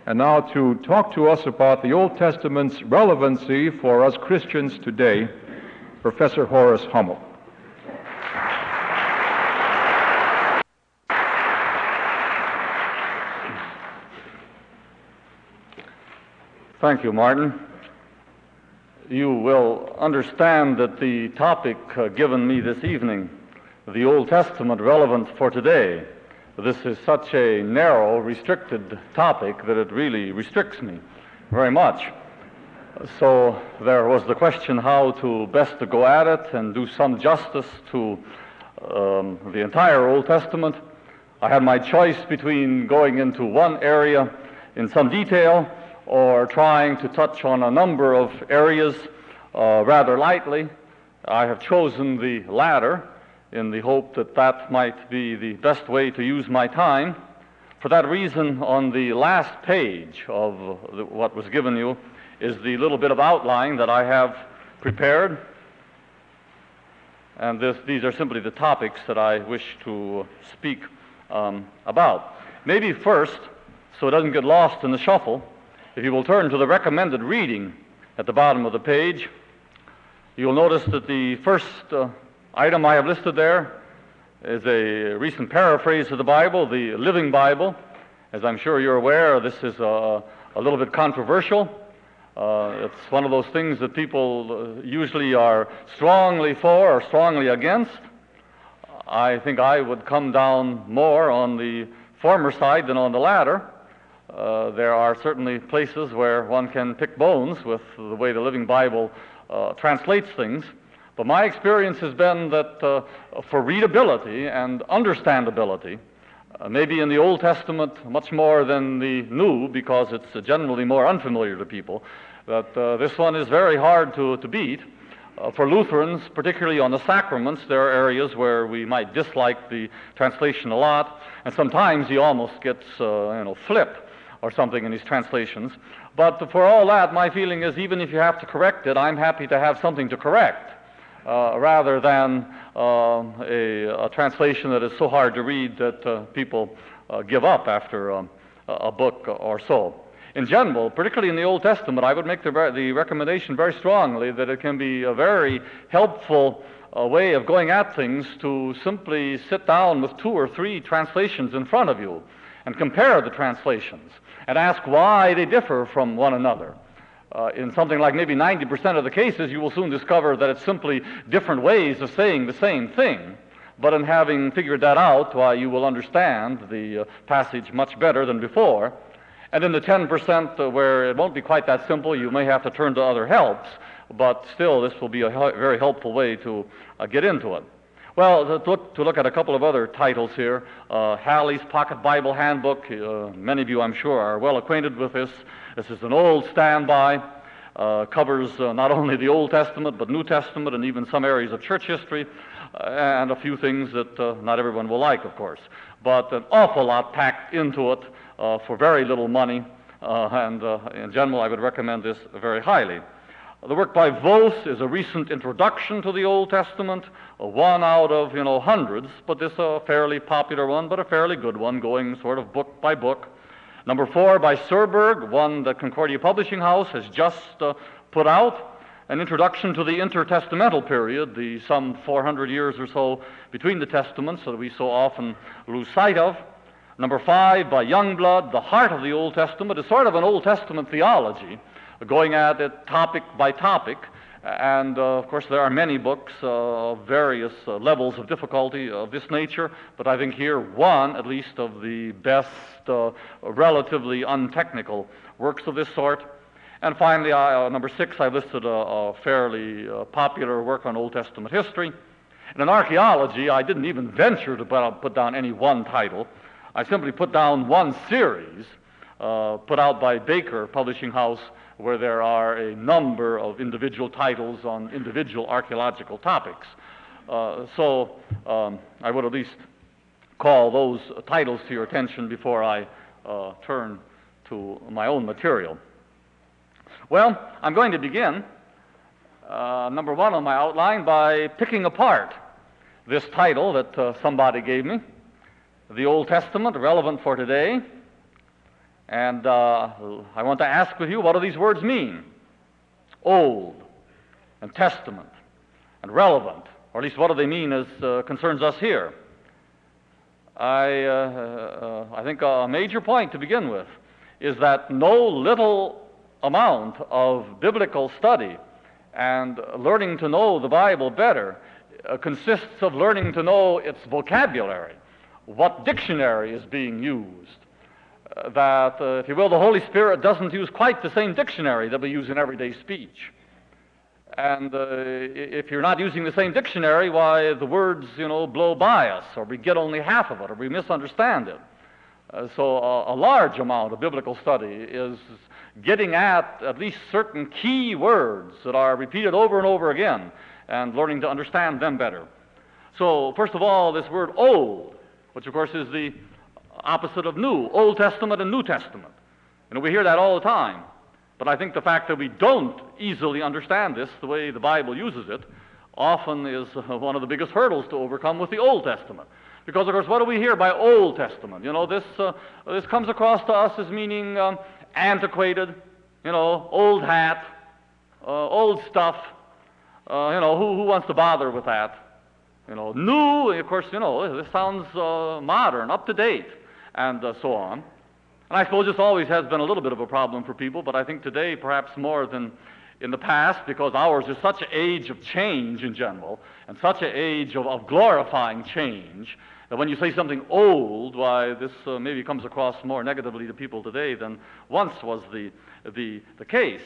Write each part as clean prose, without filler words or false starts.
And now to talk to us about the Old Testament's relevancy for us Christians today, Professor Horace Hummel. Thank you, Martin. You will understand that the topic given me this evening, the Old Testament relevant for today, this is such a narrow, restricted topic that it really restricts me very much. So there was the question how to best to go at it and do some justice to the entire Old Testament. I had my choice between going into one area in some detail or trying to touch on a number of areas rather lightly. I have chosen the latter in the hope that that might be the best way to use my time. For that reason, on the last page of what was given you is the little bit of outline that I have prepared. And these are simply the topics that I wish to speak about. Maybe first, so it doesn't get lost in the shuffle, if you will turn to the recommended reading at the bottom of the page, you'll notice that the first item I have listed there is a recent paraphrase of the Bible, the Living Bible. As I'm sure you're aware, this is a little bit controversial. It's one of those things that people usually are strongly for or strongly against. I think I would come down more on the former side than on the latter. There are certainly places where one can pick bones with the way the Living Bible translates things, but my experience has been that for readability and understandability, maybe in the Old Testament much more than the New, because it's generally more unfamiliar to people, that this one is very hard to beat. For Lutherans, particularly on the sacraments, there are areas where we might dislike the translation a lot, and sometimes he almost gets flip or something in his translations. But for all that, my feeling is even if you have to correct it, I'm happy to have something to correct, rather than a translation that is so hard to read that people give up after a book or so. In general, particularly in the Old Testament, I would make the recommendation very strongly that it can be a very helpful way of going at things to simply sit down with 2 or 3 translations in front of you and compare the translations and ask why they differ from one another. In something like maybe 90% of the cases, you will soon discover that it's simply different ways of saying the same thing. But in having figured that out, why, you will understand the passage much better than before. And in the 10% where it won't be quite that simple, you may have to turn to other helps, but still this will be a very helpful way to get into it. Well, to look at a couple of other titles here, Halley's Pocket Bible Handbook. Many of you, I'm sure, are well acquainted with this. This is an old standby, covers not only the Old Testament, but New Testament, and even some areas of church history, and a few things that not everyone will like, of course. But an awful lot packed into it for very little money, and in general, I would recommend this very highly. The work by Vos is a recent introduction to the Old Testament, one out of, hundreds, but this is a fairly popular one, but a fairly good one, going sort of book by book. Number 4 by Serberg, one that Concordia Publishing House has just put out, an introduction to the intertestamental period, the some 400 years or so between the Testaments that we so often lose sight of. Number 5 by Youngblood, The Heart of the Old Testament, is sort of an Old Testament theology, going at it topic by topic, and of course there are many books of various levels of difficulty of this nature, but I think here one at least of the best relatively untechnical works of this sort. And finally, number 6, I listed a fairly popular work on Old Testament history. And in archaeology, I didn't even venture to put down any one title. I simply put down one series put out by Baker Publishing House, where there are a number of individual titles on individual archaeological topics. So I would at least call those titles to your attention before I turn to my own material. Well, I'm going to begin, number 1 on my outline, by picking apart this title that somebody gave me, The Old Testament, Relevant for Today. And I want to ask with you, what do these words mean? Old and Testament and relevant, or at least what do they mean as concerns us here? I think a major point to begin with is that no little amount of biblical study and learning to know the Bible better consists of learning to know its vocabulary, what dictionary is being used. If you will, the Holy Spirit doesn't use quite the same dictionary that we use in everyday speech. And if you're not using the same dictionary, why, the words, blow by us, or we get only half of it, or we misunderstand it. So a large amount of biblical study is getting at least certain key words that are repeated over and over again, and learning to understand them better. So, first of all, this word old, which of course is the opposite of new, Old Testament and New Testament. We hear that all the time. But I think the fact that we don't easily understand this the way the Bible uses it often is one of the biggest hurdles to overcome with the Old Testament. Because, of course, what do we hear by Old Testament? This comes across to us as meaning antiquated, old hat, old stuff. Who wants to bother with that? New, of course, this sounds modern, up to date, and so on. And I suppose this always has been a little bit of a problem for people, but I think today perhaps more than in the past, because ours is such an age of change in general, and such an age of glorifying change, that when you say something old, why, this maybe comes across more negatively to people today than once was the case.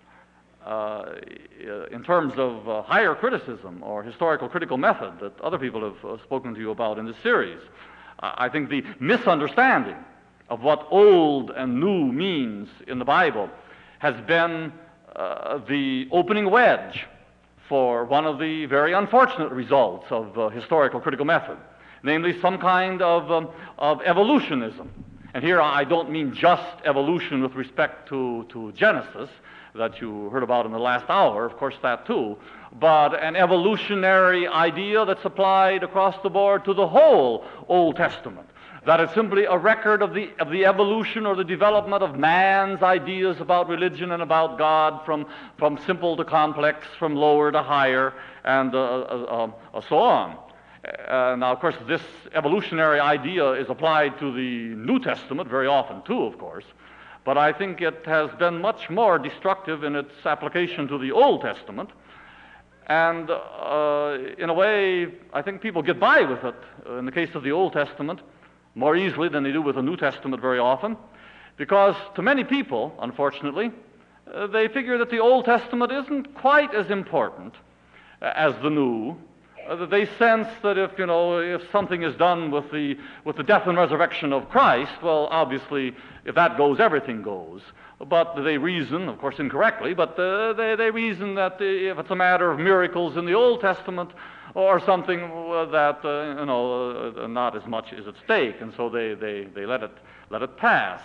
In terms of higher criticism or historical critical method that other people have spoken to you about in this series, I think the misunderstanding of what old and new means in the Bible has been the opening wedge for one of the very unfortunate results of historical critical method, namely some kind of evolutionism. And here I don't mean just evolution with respect to Genesis, that you heard about in the last hour, of course that too, but an evolutionary idea that's applied across the board to the whole Old Testament. That it's simply a record of the evolution or the development of man's ideas about religion and about God, from simple to complex, from lower to higher, and so on. Now, of course, this evolutionary idea is applied to the New Testament very often too, of course, but I think it has been much more destructive in its application to the Old Testament. And in a way, I think people get by with it, in the case of the Old Testament, more easily than they do with the New Testament very often, because to many people, unfortunately, they figure that the Old Testament isn't quite as important as the New. They sense that if something is done with the death and resurrection of Christ, well, obviously, if that goes, everything goes. But they reason, of course incorrectly, but they reason that if it's a matter of miracles in the Old Testament or something that not as much is at stake, and so they let it pass.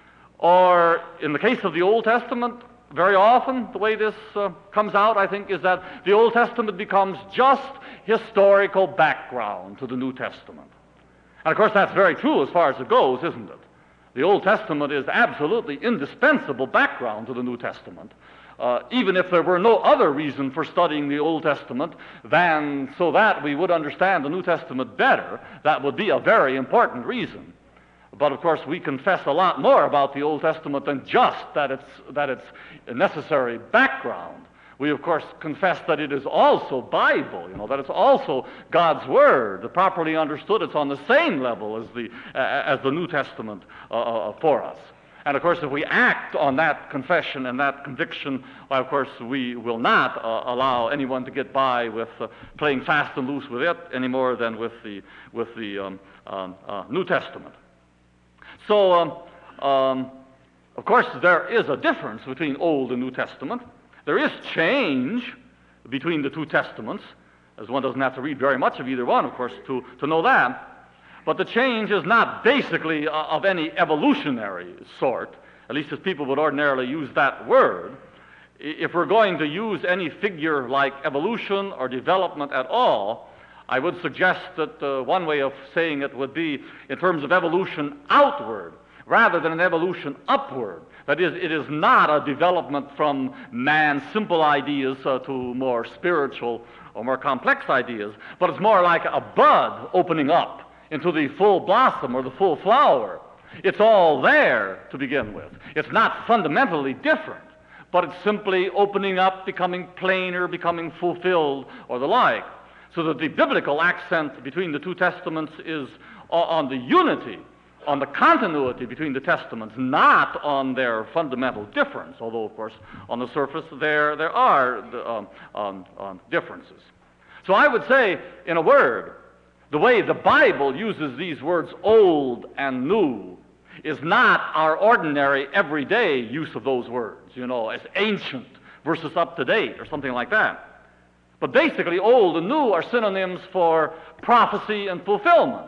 Or in the case of the Old Testament, very often the way this comes out, I think, is that the Old Testament becomes just historical background to the New Testament. And of course that's very true as far as it goes, isn't it? The Old Testament is absolutely indispensable background to the New Testament, even if there were no other reason for studying the Old Testament than so that we would understand the New Testament better. That would be a very important reason. But of course we confess a lot more about the Old Testament than just that it's a necessary background. We of course confess that it is also Bible, that it's also God's Word. That properly understood, it's on the same level as the New Testament for us. And of course if we act on that confession and that conviction, well, of course we will not allow anyone to get by with playing fast and loose with it any more than with the New Testament. So, of course, there is a difference between Old and New Testament. There is change between the two testaments, as one doesn't have to read very much of either one, of course, to know that. But the change is not basically of any evolutionary sort, at least as people would ordinarily use that word. If we're going to use any figure like evolution or development at all, I would suggest that one way of saying it would be in terms of evolution outward rather than an evolution upward. That is, it is not a development from man's simple ideas to more spiritual or more complex ideas, but it's more like a bud opening up into the full blossom or the full flower. It's all there to begin with. It's not fundamentally different, but it's simply opening up, becoming plainer, becoming fulfilled, or the like. So that the biblical accent between the two testaments is on the unity, on the continuity between the testaments, not on their fundamental difference, although, of course, on the surface there are differences. So I would say, in a word, the way the Bible uses these words old and new is not our ordinary everyday use of those words, as ancient versus up to date or something like that. But basically, old and new are synonyms for prophecy and fulfillment.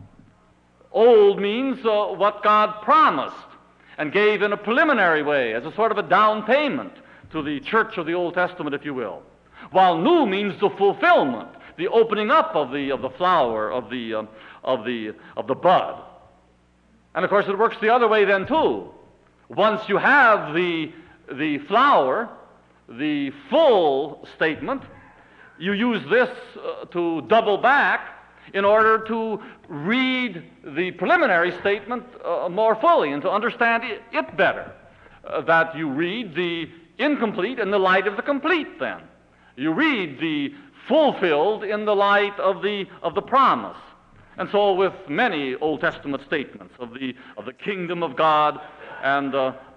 Old means what God promised and gave in a preliminary way as a sort of a down payment to the church of the Old Testament, if you will. While new means the fulfillment, the opening up of the flower, of the bud. And of course, it works the other way then too. Once you have the flower, the full statement, you use this to double back in order to read the preliminary statement more fully and to understand it better. That you read the incomplete in the light of the complete then. You read the fulfilled in the light of the promise. And so with many Old Testament statements of the kingdom of God and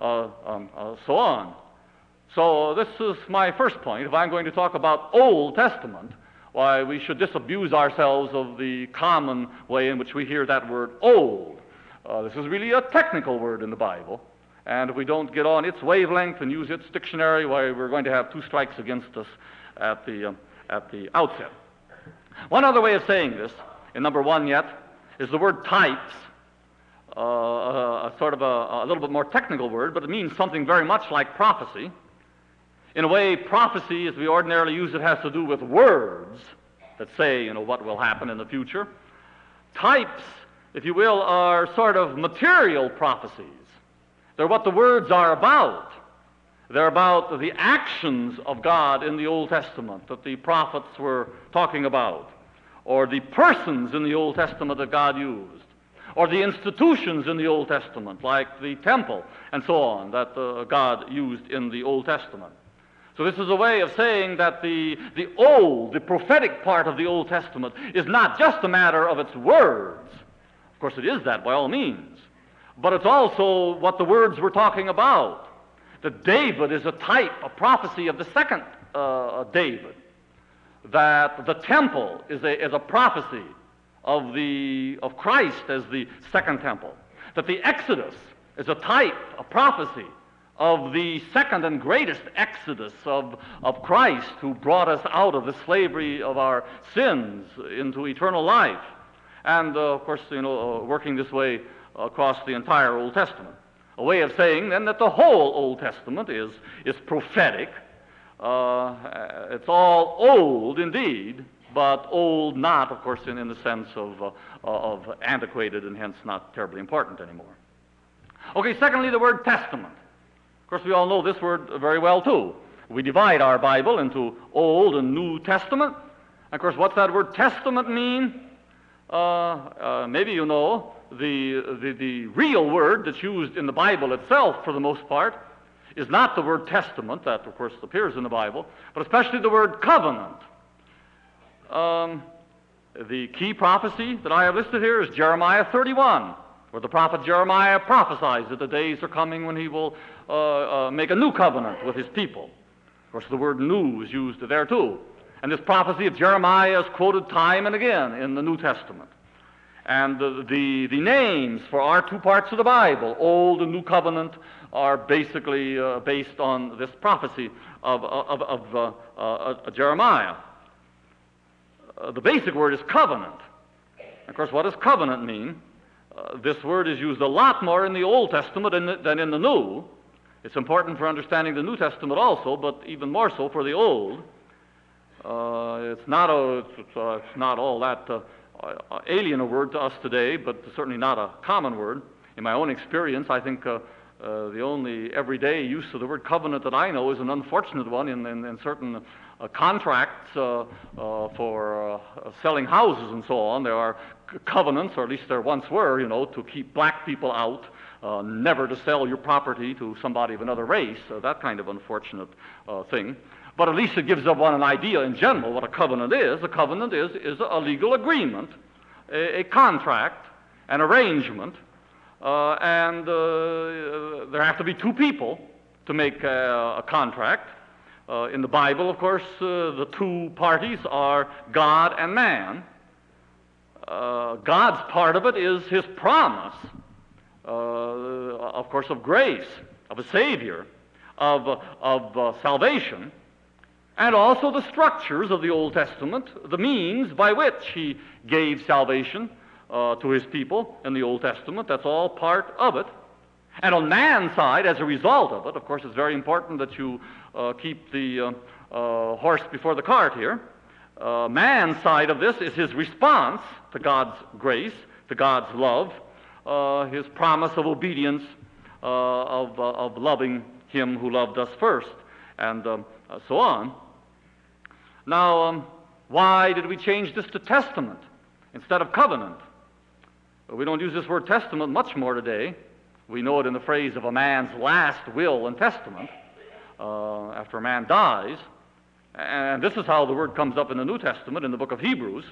so on. So this is my first point. If I'm going to talk about Old Testament, why, we should disabuse ourselves of the common way in which we hear that word old. This is really a technical word in the Bible, and if we don't get on its wavelength and use its dictionary, why, we're going to have two strikes against us at the outset. One other way of saying this, in number one yet, is the word types, a sort of a little bit more technical word, but it means something very much like prophecy. In a way, prophecy, as we ordinarily use it, has to do with words that say, what will happen in the future. Types, if you will, are sort of material prophecies. They're what the words are about. They're about the actions of God in the Old Testament that the prophets were talking about, or the persons in the Old Testament that God used, or the institutions in the Old Testament, like the temple and so on, that God used in the Old Testament. So this is a way of saying that the prophetic part of the Old Testament is not just a matter of its words. Of course it is that by all means. But it's also what the words were talking about. That David is a type, a prophecy of the second David. That the temple is a prophecy of Christ as the second temple. That the Exodus is a type, a prophecy of the second and greatest exodus of Christ, who brought us out of the slavery of our sins into eternal life. And, of course, working this way across the entire Old Testament. A way of saying, then, that the whole Old Testament is prophetic. It's all old, indeed, but old not, of course, in the sense of antiquated and hence not terribly important anymore. Okay, secondly, the word testament. Of course, we all know this word very well, too. We divide our Bible into Old and New Testament. And of course, what's that word testament mean? Maybe you know the real word that's used in the Bible itself, for the most part, is not the word testament, that, of course, appears in the Bible, but especially the word covenant. The key prophecy that I have listed here is Jeremiah 31. Where the prophet Jeremiah prophesies that the days are coming when he will make a new covenant with his people. Of course, the word new is used there too. And this prophecy of Jeremiah is quoted time and again in the New Testament. And the names for our two parts of the Bible, Old and New Covenant, are basically based on this prophecy of Jeremiah. The basic word is covenant. Of course, what does covenant mean? This word is used a lot more in the Old Testament than in the New. It's important for understanding the New Testament also, but even more so for the Old. It's not all that alien a word to us today, but certainly not a common word. In my own experience, I think the only everyday use of the word covenant that I know is an unfortunate one in certain contracts for selling houses and so on. There are covenants, or at least there once were, to keep black people out, never to sell your property to somebody of another race, that kind of unfortunate thing. But at least it gives one an idea in general what a covenant is. A covenant is a legal agreement, a contract, an arrangement, and there have to be two people to make a contract. In the Bible, of course, the two parties are God and man. God's part of it is his promise, of course, of grace, of a Savior, of salvation, and also the structures of the Old Testament, the means by which he gave salvation to his people in the Old Testament. That's all part of it. And on man's side, as a result of it, of course, it's very important that you keep the horse before the cart here. Man's side of this is his response to God's grace, to God's love, his promise of obedience, of loving him who loved us first, and so on. Now, why did we change this to testament instead of covenant? We don't use this word testament much more today. We know it in the phrase of a man's last will and testament after a man dies. And this is how the word comes up in the New Testament in the book of Hebrews.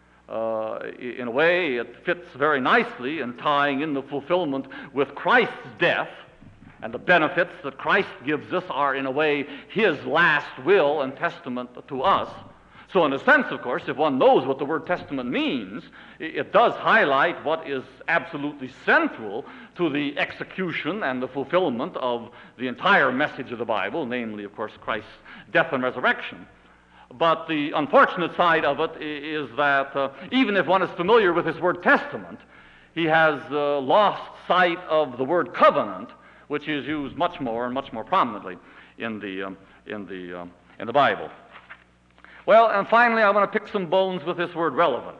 In a way, it fits very nicely in tying in the fulfillment with Christ's death, and the benefits that Christ gives us are, in a way, his last will and testament to us. So in a sense, of course, if one knows what the word testament means, it does highlight what is absolutely central to the execution and the fulfillment of the entire message of the Bible, namely, of course, Christ's death and resurrection. But the unfortunate side of it is that even if one is familiar with this word testament, he has lost sight of the word covenant, which is used much more and much more prominently in the Bible. Well, and finally, I want to pick some bones with this word relevant.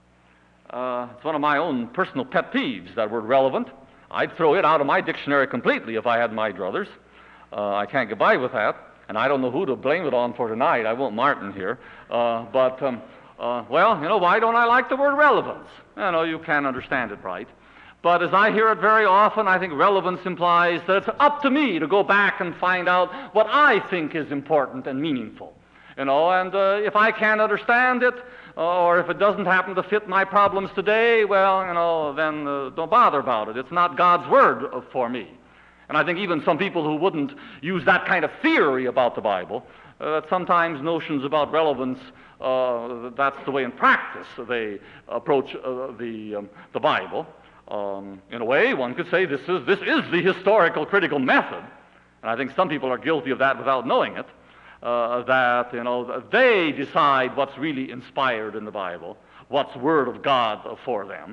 It's one of my own personal pet peeves, that word relevant. I'd throw it out of my dictionary completely if I had my druthers. I can't get by with that, and I don't know who to blame it on for tonight. I won't Martin here. Well, why don't I like the word relevance? You can't understand it right. But as I hear it very often, I think relevance implies that it's up to me to go back and find out what I think is important and meaningful. And if I can't understand it, or if it doesn't happen to fit my problems today, well, then don't bother about it. It's not God's word for me. And I think even some people who wouldn't use that kind of theory about the Bible, that sometimes notions about relevance, that's the way in practice they approach the Bible. In a way, one could say this is the historical critical method, and I think some people are guilty of that without knowing it. That they decide what's really inspired in the Bible, what's Word of God for them.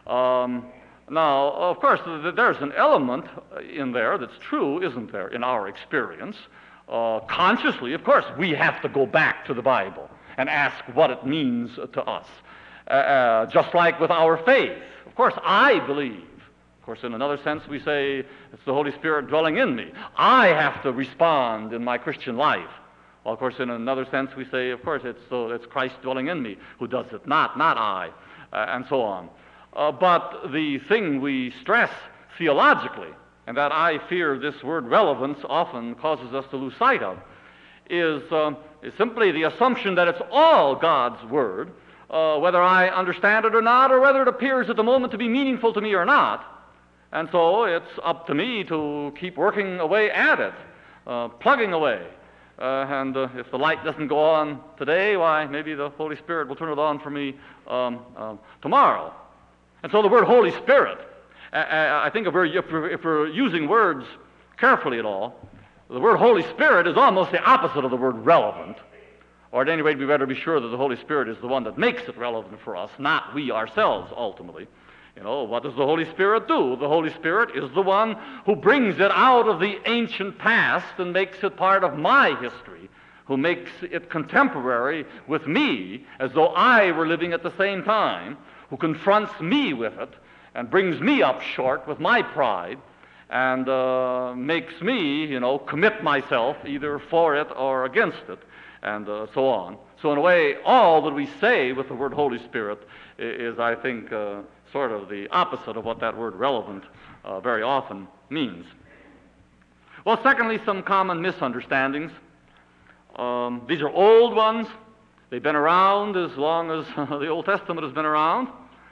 Now, of course, there's an element in there that's true, isn't there, in our experience? Consciously, of course, we have to go back to the Bible and ask what it means to us. Just like with our faith. Of course, I believe. Of course, in another sense, we say it's the Holy Spirit dwelling in me. I have to respond in my Christian life. Well, of course, in another sense, we say, of course, it's Christ dwelling in me who does it, not I, and so on. But the thing we stress theologically, and that I fear this word relevance often causes us to lose sight of, is simply the assumption that it's all God's Word, whether I understand it or not, or whether it appears at the moment to be meaningful to me or not. And so it's up to me to keep working away at it, plugging away. And if the light doesn't go on today, why, maybe the Holy Spirit will turn it on for me tomorrow. And so the word Holy Spirit, I think if we're using words carefully at all, the word Holy Spirit is almost the opposite of the word relevant. Or at any rate, we better be sure that the Holy Spirit is the one that makes it relevant for us, not we ourselves ultimately. What does the Holy Spirit do? The Holy Spirit is the one who brings it out of the ancient past and makes it part of my history, who makes it contemporary with me as though I were living at the same time, who confronts me with it and brings me up short with my pride and makes me, commit myself either for it or against it, and so on. So in a way, all that we say with the word Holy Spirit is, I think, sort of the opposite of what that word relevant very often means. Well, secondly, some common misunderstandings. These are old ones. They've been around as long as the Old Testament has been around.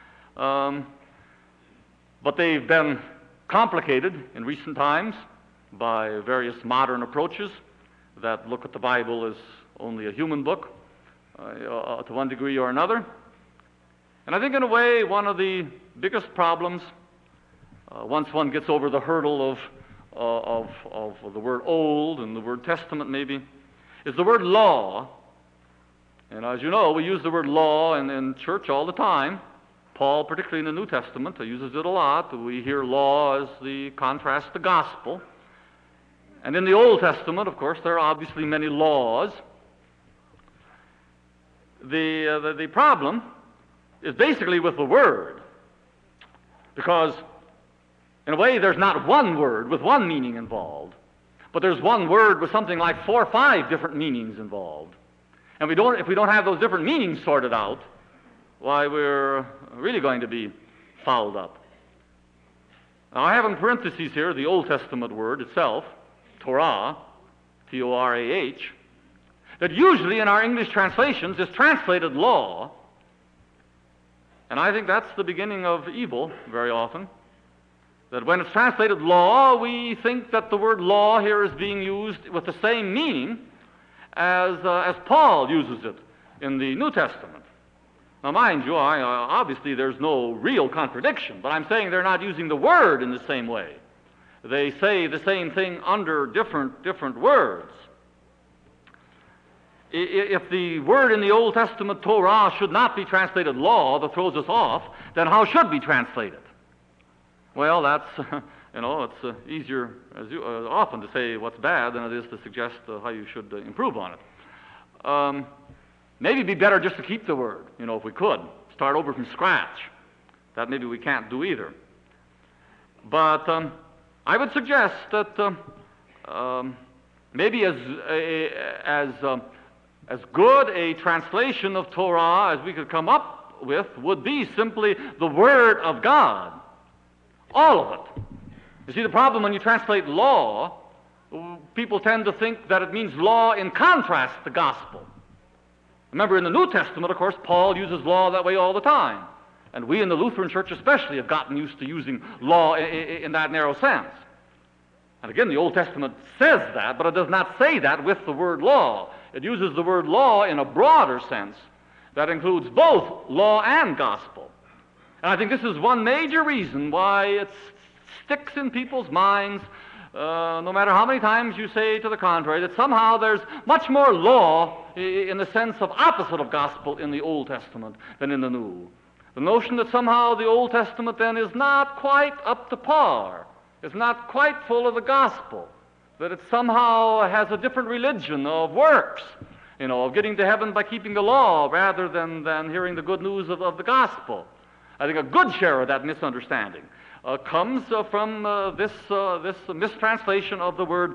But they've been complicated in recent times by various modern approaches that look at the Bible as only a human book to one degree or another. And I think in a way one of the biggest problems, once one gets over the hurdle of the word old and the word testament maybe, is the word law. And as you know, we use the word law in church all the time. Paul, particularly in the New Testament, uses it a lot. We hear law as the contrast to gospel. And in the Old Testament, of course, there are obviously many laws. The problem is basically with the word, because in a way there's not one word with one meaning involved, but there's one word with something like 4 or 5 different meanings involved. And if we don't have those different meanings sorted out, why, we're really going to be fouled up. Now, I have in parentheses here the Old Testament word itself, Torah, T-O-R-A-H, that usually in our English translations is translated law, and I think that's the beginning of evil very often, that when it's translated law, we think that the word law here is being used with the same meaning as Paul uses it in the New Testament. Now, mind you, obviously there's no real contradiction, but I'm saying they're not using the word in the same way. They say the same thing under different words. If the word in the Old Testament, Torah, should not be translated law, that throws us off, then how should we translate it? Well, that's, it's easier often to say what's bad than it is to suggest how you should improve on it. Maybe it'd be better just to keep the word, if we could. Start over from scratch. That maybe we can't do either. But I would suggest that maybe as good a translation of Torah as we could come up with would be simply the Word of God. All of it. You see, the problem when you translate law, people tend to think that it means law in contrast to gospel. Remember, in the New Testament, of course, Paul uses law that way all the time. And we in the Lutheran Church especially have gotten used to using law in that narrow sense. And again, the Old Testament says that, but it does not say that with the word law. It uses the word law in a broader sense that includes both law and gospel. And I think this is one major reason why it sticks in people's minds, no matter how many times you say to the contrary, that somehow there's much more law in the sense of opposite of gospel in the Old Testament than in the New. The notion that somehow the Old Testament then is not quite up to par, is not quite full of the gospel, that it somehow has a different religion of works, of getting to heaven by keeping the law rather than hearing the good news of the gospel. I think a good share of that misunderstanding comes from this mistranslation of the word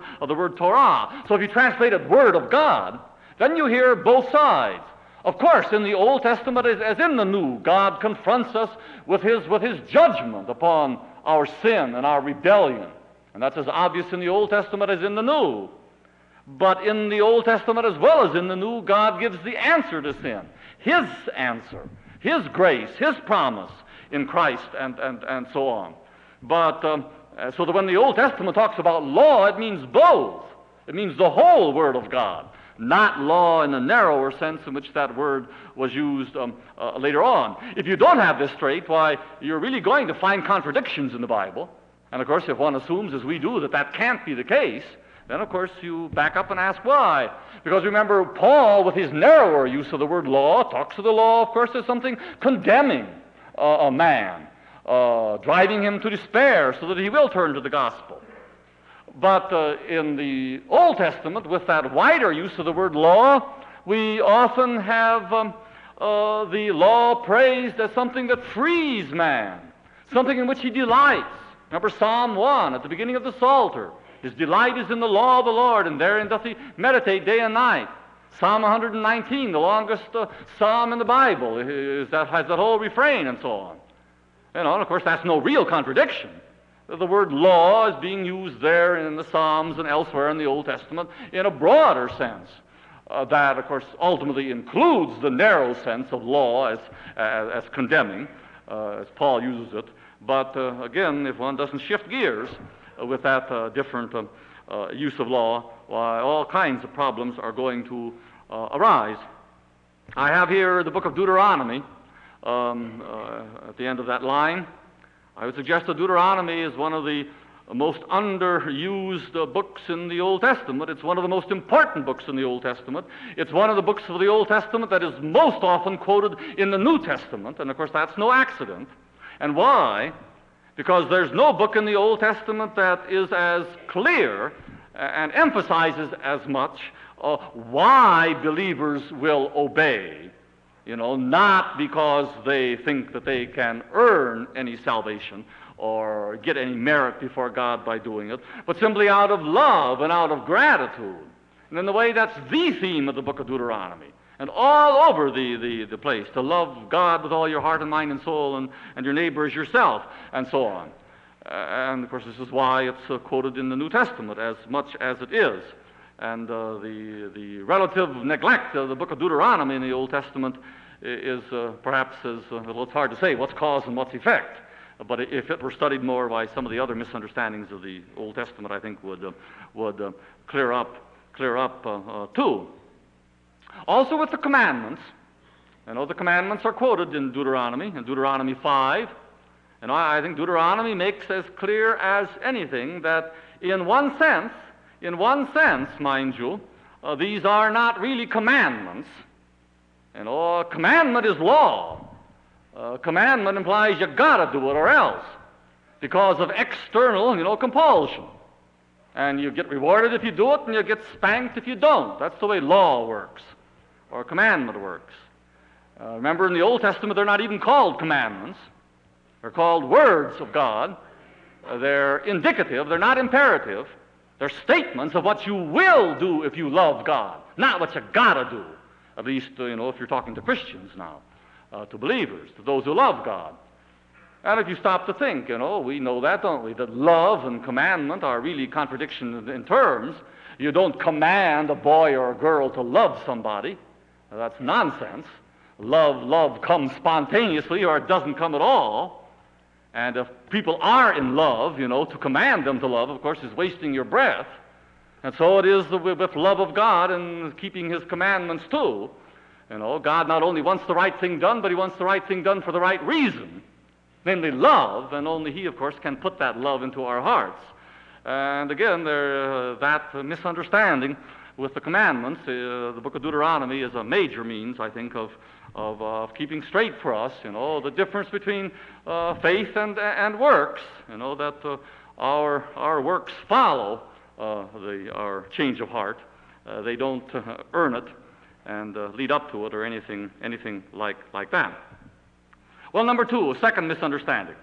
Torah. So if you translate it Word of God, then you hear both sides. Of course, in the Old Testament as in the New, God confronts us with his judgment upon our sin and our rebellion. And that's as obvious in the Old Testament as in the New. But in the Old Testament as well as in the New, God gives the answer to sin. His answer, His grace, His promise in Christ, and so on. But so that when the Old Testament talks about law, it means both. It means the whole Word of God, not law in the narrower sense in which that word was used later on. If you don't have this straight, why, you're really going to find contradictions in the Bible. And of course, if one assumes, as we do, that can't be the case, then of course you back up and ask why. Because remember, Paul, with his narrower use of the word law, talks of the law, of course, as something condemning a man, driving him to despair so that he will turn to the gospel. But in the Old Testament, with that wider use of the word law, we often have the law praised as something that frees man, something in which he delights. Remember Psalm 1 at the beginning of the Psalter. His delight is in the law of the Lord, and therein doth he meditate day and night. Psalm 119, the longest psalm in the Bible, has that whole refrain and so on. And of course, that's no real contradiction. The word law is being used there in the Psalms and elsewhere in the Old Testament in a broader sense. That, of course, ultimately includes the narrow sense of law as condemning, as Paul uses it. But again, if one doesn't shift gears with that different use of law, why, all kinds of problems are going to arise. I have here the book of Deuteronomy at the end of that line. I would suggest that Deuteronomy is one of the most underused books in the Old Testament. It's one of the most important books in the Old Testament. It's one of the books of the Old Testament that is most often quoted in the New Testament, and of course that's no accident. And why? Because there's no book in the Old Testament that is as clear and emphasizes as much why believers will obey. Not because they think that they can earn any salvation or get any merit before God by doing it, but simply out of love and out of gratitude. And in the way, that's the theme of the book of Deuteronomy. And all over the place, to love God with all your heart and mind and soul, and your neighbor as yourself, and so on. And of course, this is why it's quoted in the New Testament as much as it is. And the relative neglect of the book of Deuteronomy in the Old Testament is perhaps it's hard to say what's cause and what's effect. But if it were studied more by some of the other misunderstandings of the Old Testament, I think would clear up too. Also with the commandments, the commandments are quoted in Deuteronomy 5. And I think Deuteronomy makes as clear as anything that in one sense, mind you, these are not really commandments. Commandment is law. Commandment implies you gotta do it or else, because of external, compulsion. And you get rewarded if you do it, and you get spanked if you don't. That's the way law works, or commandment works. Remember, in the Old Testament, they're not even called commandments. They're called words of God. They're indicative. They're not imperative. They're statements of what you will do if you love God, not what you gotta do. At least, if you're talking to Christians now, to believers, to those who love God. And if you stop to think, we know that, don't we? That love and commandment are really contradictions in terms. You don't command a boy or a girl to love somebody. That's nonsense. Love comes spontaneously, or it doesn't come at all. And if people are in love, to command them to love, of course, is wasting your breath. And so it is with love of God and keeping His commandments too. God not only wants the right thing done, but He wants the right thing done for the right reason, namely love, and only He, of course, can put that love into our hearts. And again, that misunderstanding with the commandments, the book of Deuteronomy is a major means, I think, of keeping straight for us, the difference between faith and works, that our works follow our change of heart. They don't earn it and lead up to it or anything like that. Well, number two, a second misunderstanding.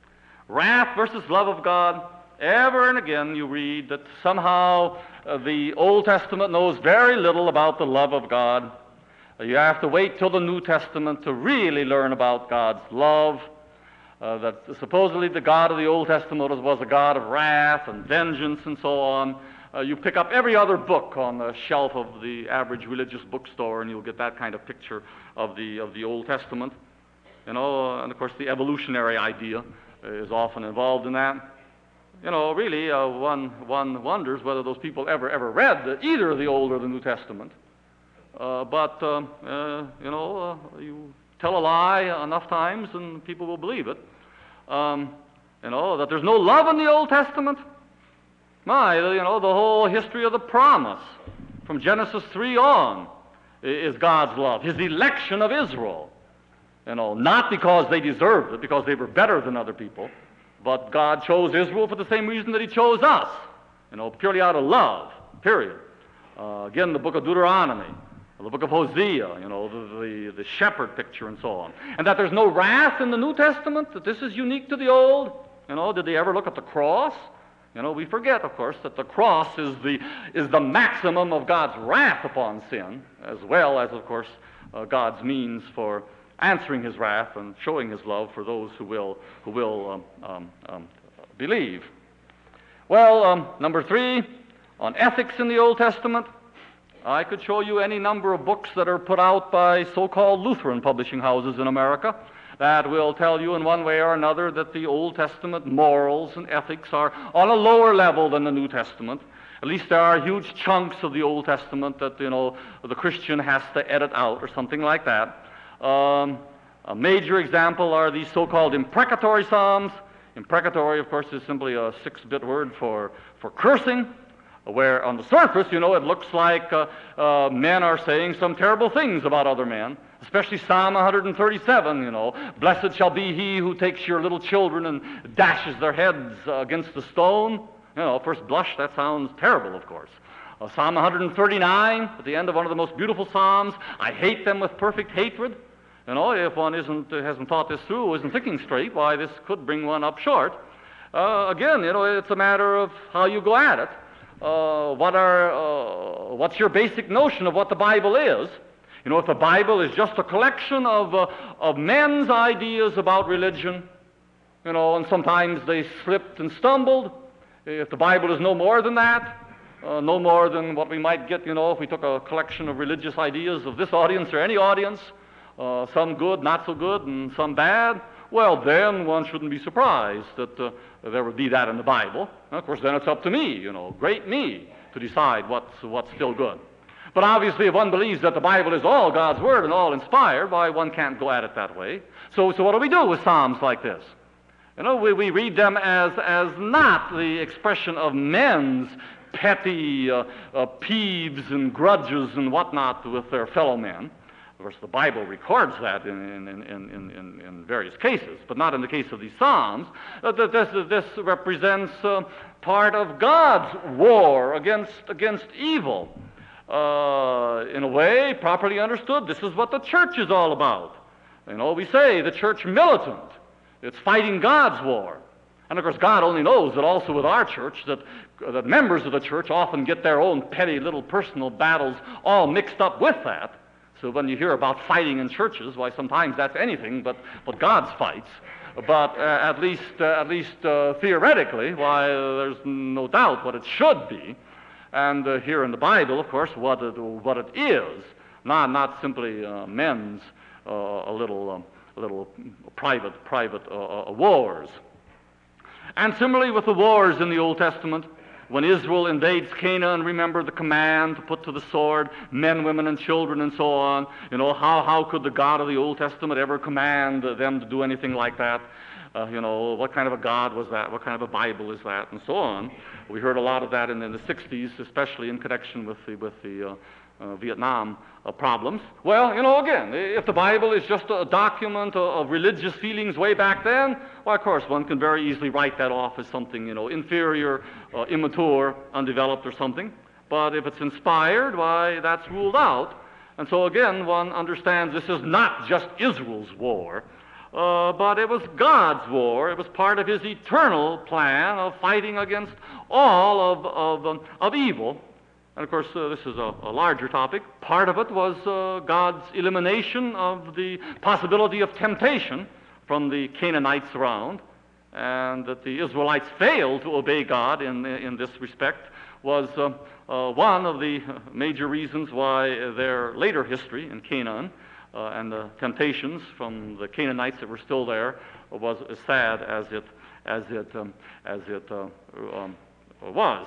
Wrath versus love of God. Ever and again you read that somehow the Old Testament knows very little about the love of God. You have to wait till the New Testament to really learn about God's love. That supposedly the God of the Old Testament was a God of wrath and vengeance and so on. You pick up every other book on the shelf of the average religious bookstore, and you'll get that kind of picture of the Old Testament. And of course the evolutionary idea is often involved in that. Really, one wonders whether those people ever read either the Old or the New Testament. But you tell a lie enough times and people will believe it. That there's no love in the Old Testament. The whole history of the promise from Genesis 3 on is God's love, His election of Israel. Not because they deserved it, because they were better than other people, but God chose Israel for the same reason that He chose us, purely out of love, period. Again, the book of Deuteronomy. the book of Hosea, the shepherd picture and so on. And that there's no wrath in the New Testament, that this is unique to the Old. Did they ever look at the cross? We forget, of course, that the cross is the maximum of God's wrath upon sin, as well as, of course, God's means for answering his wrath and showing his love for those who will believe. Well, number 3, on ethics in the Old Testament, I could show you any number of books that are put out by so-called Lutheran publishing houses in America that will tell you in one way or another that the Old Testament morals and ethics are on a lower level than the New Testament. At least there are huge chunks of the Old Testament that, the Christian has to edit out or something like that. A major example are these so-called imprecatory psalms. Imprecatory, of course, is simply a 6-bit word for cursing, where on the surface, it looks like men are saying some terrible things about other men, especially Psalm 137, blessed shall be he who takes your little children and dashes their heads against the stone. First blush, that sounds terrible, of course. Psalm 139, at the end of one of the most beautiful psalms, I hate them with perfect hatred. If one hasn't thought this through, isn't thinking straight, why, this could bring one up short. Again, it's a matter of how you go at it. What's your basic notion of what the Bible is? If the Bible is just a collection of men's ideas about religion, and sometimes they slipped and stumbled. If the Bible is no more than that, no more than what we might get, if we took a collection of religious ideas of this audience or any audience, some good, not so good, and some bad, well, then one shouldn't be surprised that there would be that in the Bible. And of course, then it's up to me, great me, to decide what's still good. But obviously, if one believes that the Bible is all God's Word and all inspired, why, one can't go at it that way. So what do we do with psalms like this? We read them as not the expression of men's petty peeves and grudges and whatnot with their fellow men. Of course, the Bible records that in various cases, but not in the case of these psalms. This represents part of God's war against evil. In a way, properly understood, this is what the church is all about. We say the church militant. It's fighting God's war. And of course, God only knows that also with our church, that members of the church often get their own petty little personal battles all mixed up with that. So when you hear about fighting in churches, why, sometimes that's anything but God's fights. But at least theoretically, why, there's no doubt what it should be. And here in the Bible, of course, what it is, not simply men's little private wars. And similarly with the wars in the Old Testament, when Israel invades Canaan, remember the command to put to the sword men, women, and children, and so on. How could the God of the Old Testament ever command them to do anything like that? What kind of a God was that? What kind of a Bible is that? And so on. We heard a lot of that in the 60s, especially in connection with the Vietnam problems. Well, again, if the Bible is just a document of religious feelings way back then, well, of course, one can very easily write that off as something, inferior, immature, undeveloped or something. But if it's inspired, why, that's ruled out. And so again, one understands this is not just Israel's war, but it was God's war. It was part of his eternal plan of fighting against all of evil. And of course, this is a larger topic. Part of it was God's elimination of the possibility of temptation from the Canaanites around, and that the Israelites failed to obey God in this respect was one of the major reasons why their later history in Canaan and the temptations from the Canaanites that were still there was as sad as it was.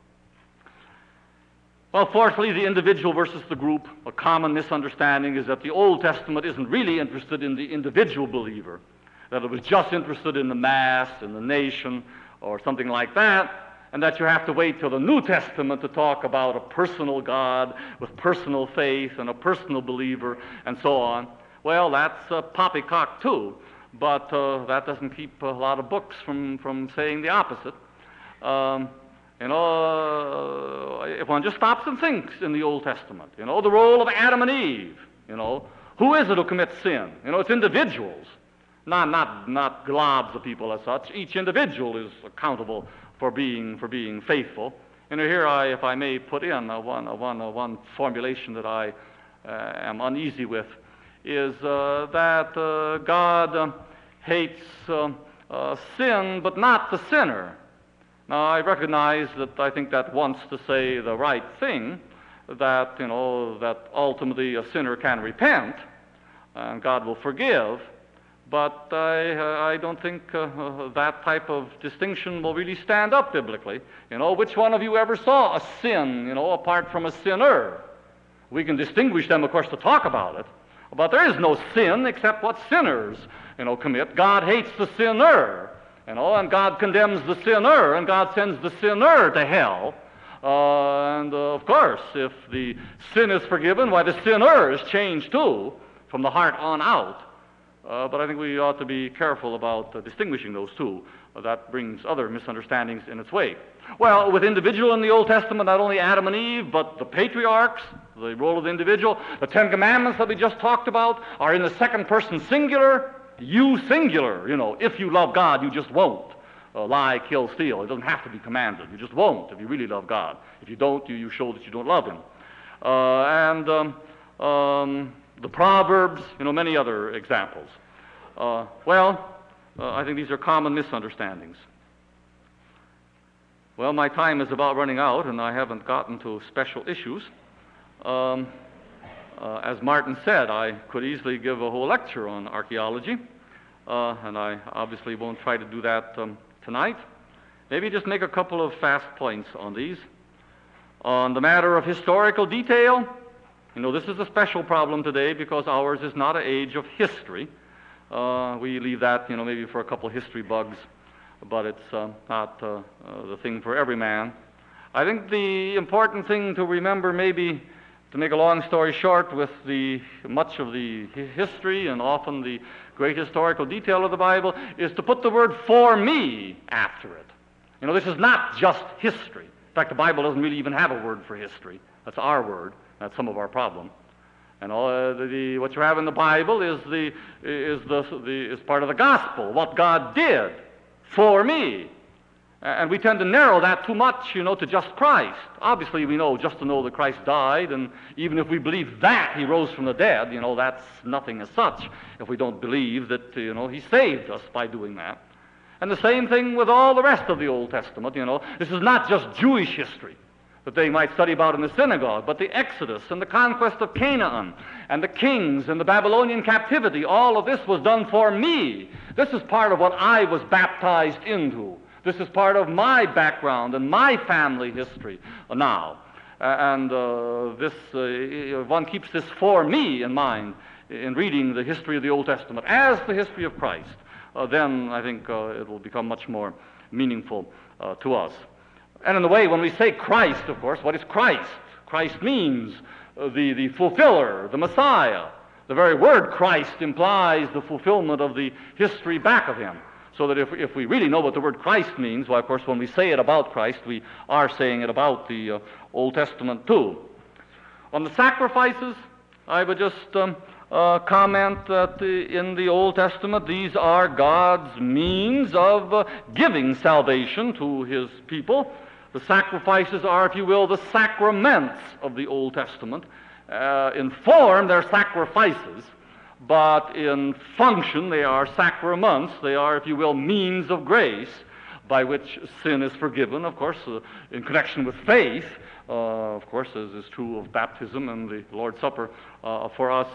Well, fourthly, the individual versus the group. A common misunderstanding is that the Old Testament isn't really interested in the individual believer, that it was just interested in the mass, in the nation, or something like that, and that you have to wait till the New Testament to talk about a personal God with personal faith and a personal believer and so on. Well, that's poppycock too, but that doesn't keep a lot of books from saying the opposite. If if one just stops and thinks in the Old Testament, the role of Adam and Eve, who is it who commits sin? It's individuals, not globs of people as such. Each individual is accountable for being faithful. Here if I may put in one formulation that I am uneasy with, is that God hates sin, but not the sinner. Now, I recognize that I think that wants to say the right thing, that, that ultimately a sinner can repent, and God will forgive, but I don't think that type of distinction will really stand up biblically. Which one of you ever saw a sin, apart from a sinner? We can distinguish them, of course, to talk about it, but there is no sin except what sinners, commit. God hates the sinner, and God condemns the sinner, and God sends the sinner to hell. Of course, if the sin is forgiven, why, the sinner is changed too, from the heart on out. But I think we ought to be careful about distinguishing those two. That brings other misunderstandings in its way. Well, with individual in the Old Testament, not only Adam and Eve, but the patriarchs, the role of the individual. The Ten Commandments that we just talked about are in the second person singular, you singular. If you love God, you just won't lie, kill, steal. It doesn't have to be commanded. You just won't if you really love God. If you don't, you show that you don't love Him. The Proverbs, many other examples. I think these are common misunderstandings. Well, my time is about running out, and I haven't gotten to special issues. As Martin said, I could easily give a whole lecture on archaeology, and I obviously won't try to do that tonight. Maybe just make a couple of fast points on these. On the matter of historical detail, this is a special problem today because ours is not an age of history. We leave that, maybe for a couple of history bugs, but it's not the thing for every man. I think the important thing to remember, maybe to make a long story short, with much of the history and often the great historical detail of the Bible, is to put the word "for me" after it. This is not just history. In fact, the Bible doesn't really even have a word for history. That's our word. That's some of our problem. And what you have in the Bible is part of the gospel, what God did for me. And we tend to narrow that too much, to just Christ. Obviously, we know just to know that Christ died, and even if we believe that He rose from the dead, that's nothing as such. If we don't believe that, He saved us by doing that. And the same thing with all the rest of the Old Testament. This is not just Jewish history that they might study about in the synagogue, but the Exodus and the conquest of Canaan and the kings and the Babylonian captivity. All of this was done for me. This is part of what I was baptized into. This is part of my background and my family history now. One keeps this "for me" in mind in reading the history of the Old Testament as the history of Christ. Then I think it will become much more meaningful to us. And in the way, when we say Christ, of course, what is Christ? Christ means the fulfiller, the Messiah. The very word Christ implies the fulfillment of the history back of Him. So that if we really know what the word Christ means, well, of course, when we say it about Christ, we are saying it about the Old Testament too. On the sacrifices, I would just comment that in the Old Testament, these are God's means of giving salvation to His people. The sacrifices are, if you will, the sacraments of the Old Testament. In form, they're sacrifices, but in function, they are sacraments. They are, if you will, means of grace by which sin is forgiven, of course, in connection with faith, of course, as is true of baptism and the Lord's Supper for us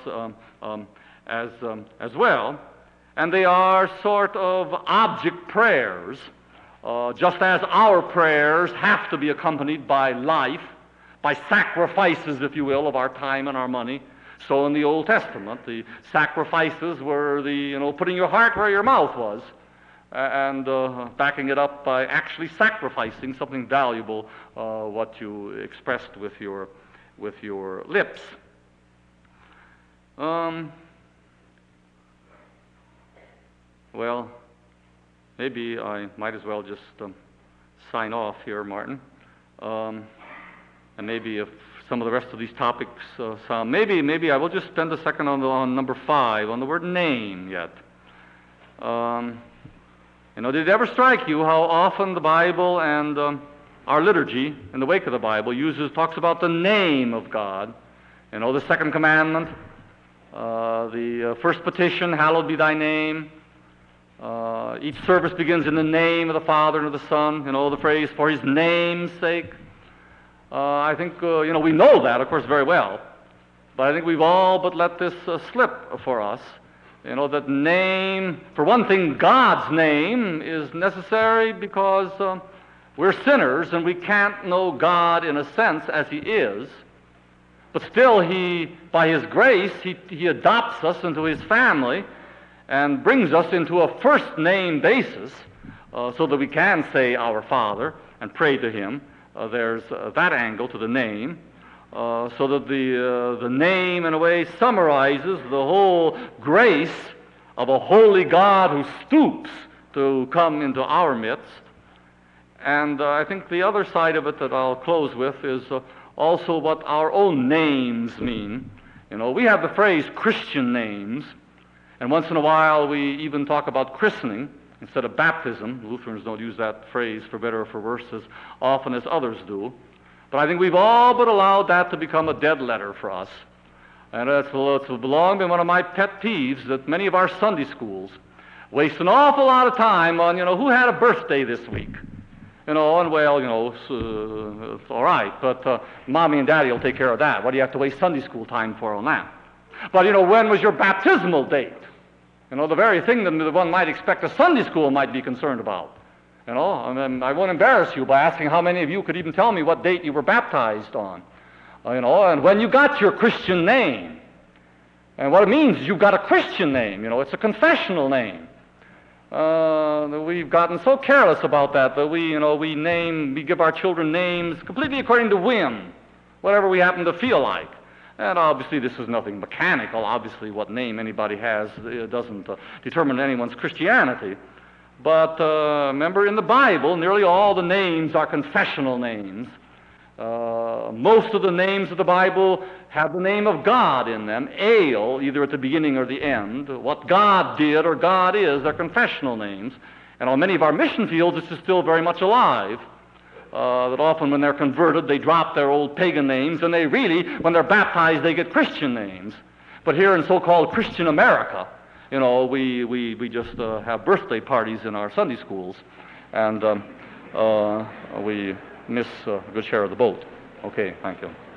as well. And they are sort of object prayers, just as our prayers have to be accompanied by life, by sacrifices, if you will, of our time and our money. So in the Old Testament, the sacrifices were putting your heart where your mouth was, and backing it up by actually sacrificing something valuable, what you expressed with your lips. Well, maybe I might as well just sign off here, Martin. and maybe if some of the rest of these topics, maybe I will just spend a second on number 5, on the word name yet. Did it ever strike you how often the Bible and our liturgy, in the wake of the Bible, talks about the name of God? The second commandment, the first petition, hallowed be thy name. Each service begins in the name of the Father and of the Son. The phrase, for his name's sake. I think, we know that, of course, very well. But I think we've all but let this slip for us. That name, for one thing, God's name is necessary because we're sinners and we can't know God in a sense as he is. But still, by his grace, he adopts us into his family and brings us into a first name basis so that we can say our Father and pray to him. There's that angle to the name. So that the name, in a way, summarizes the whole grace of a holy God who stoops to come into our midst. And I think the other side of it that I'll close with is also what our own names mean. We have the phrase Christian names, and once in a while we even talk about christening instead of baptism. Lutherans don't use that phrase, for better or for worse, as often as others do. But I think we've all but allowed that to become a dead letter for us. And it's long been one of my pet peeves that many of our Sunday schools waste an awful lot of time on, who had a birthday this week. It's all right, but Mommy and Daddy will take care of that. What do you have to waste Sunday school time for on that? But, when was your baptismal date? The very thing that one might expect a Sunday school might be concerned about. And I won't embarrass you by asking how many of you could even tell me what date you were baptized on. And when you got your Christian name. And what it means is you've got a Christian name. It's a confessional name. We've gotten so careless about that we give our children names completely according to whim, whatever we happen to feel like. And obviously this is nothing mechanical. Obviously what name anybody has doesn't determine anyone's Christianity. But remember, in the Bible, nearly all the names are confessional names. Most of the names of the Bible have the name of God in them, Ale, either at the beginning or the end. What God did or God is, they're confessional names. And on many of our mission fields, this is still very much alive. That often when they're converted, they drop their old pagan names, and they really, when they're baptized, they get Christian names. But here in so-called Christian America, we just have birthday parties in our Sunday schools, and we miss a good share of the boat. Okay, thank you.